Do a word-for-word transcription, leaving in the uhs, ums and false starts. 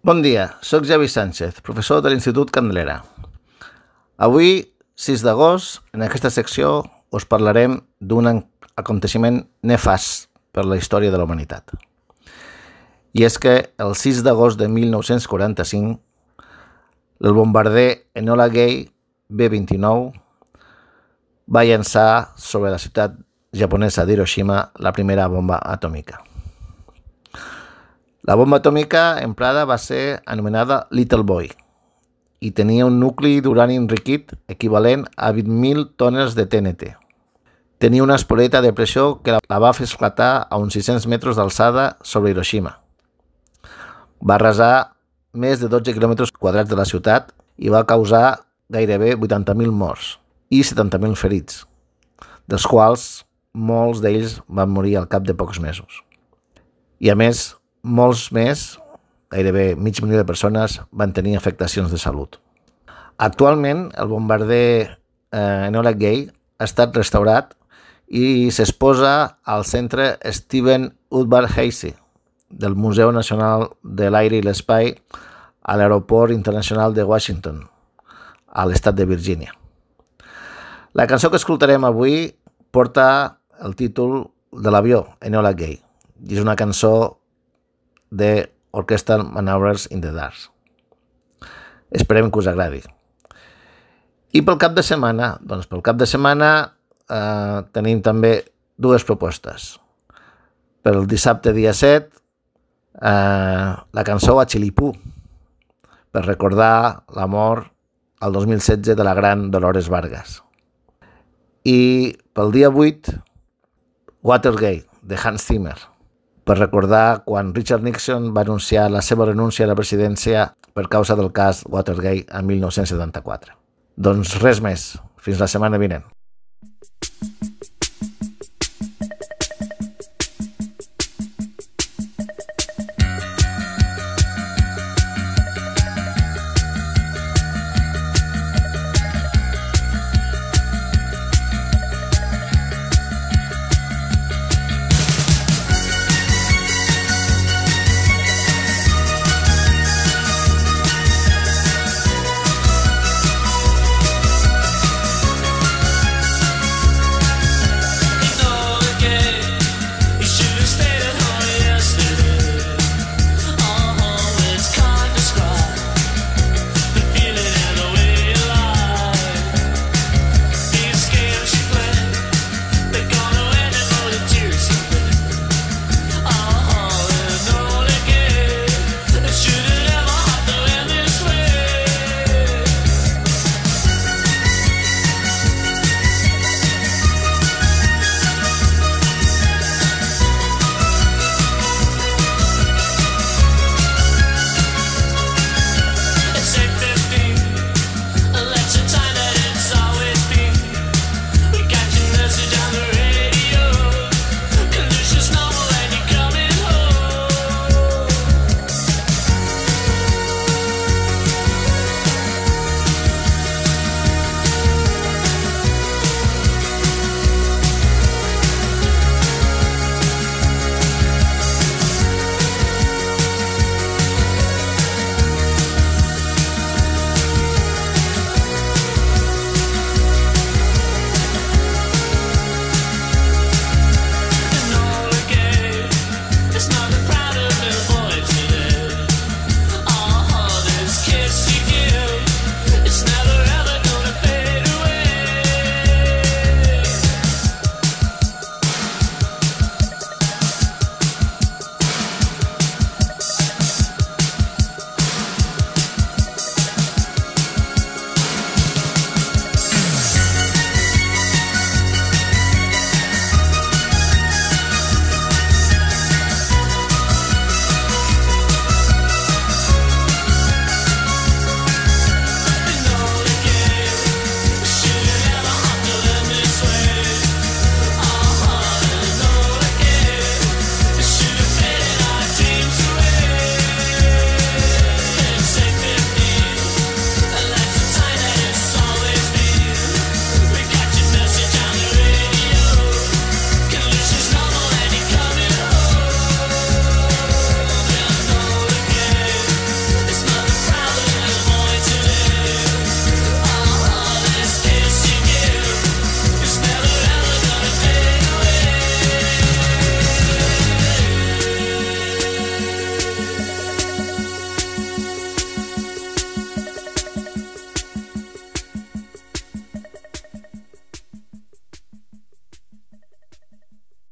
Bon dia, soc Javi Sánchez, professor de l'Institut Candelera. Avui, sis d'agost, en aquesta secció us parlarem d'un aconteixement nefast per la història de la humanitat. I és que el sis d'agost de mil nou-cents quaranta-cinc, el bombarder Enola Gay B vint-i-nou va llançar sobre la ciutat japonesa d'Hiroshima la primera bomba atòmica. La bomba atòmica emprada va ser anomenada Little Boy i tenia un nucli d'urani enriquit equivalent a vint mil tones de T N T. Tenia una espoleta de pressió que la va fer esclatar a uns sis-cents metres d'alçada sobre Hiroshima. Va arrasar més de dotze quilòmetres quadrats de la ciutat i va causar gairebé vuitanta mil morts i setanta mil ferits, dels quals molts d'ells van morir al cap de pocs mesos. I a més, molts més, gairebé mig milió de persones, van tenir afectacions de salut. Actualment, el bombarder eh, Enola Gay ha estat restaurat i s'exposa al centre Stephen Udvar-Hazy del Museu Nacional de l'Aire i l'Espai a l'aeroport internacional de Washington, a l'estat de Virgínia. La cançó que escoltarem avui porta el títol de l'avió Enola Gay i és una cançó de Orchestral Maneuvers in the Dark. Esperem que us agradi. I pel cap de setmana, doncs pel cap de setmana eh, tenim també dues propostes. Per el dissabte dia set, eh, la cançó Achilipú, per recordar la mort al dos mil setze de la gran Dolores Vargas. I pel dia vuit, Watergate, de Hans Zimmer, per recordar quan Richard Nixon va anunciar la seva renúncia a la presidència per causa del cas Watergate en mil nou-cents setanta-quatre. Doncs res més. Fins la setmana vinent.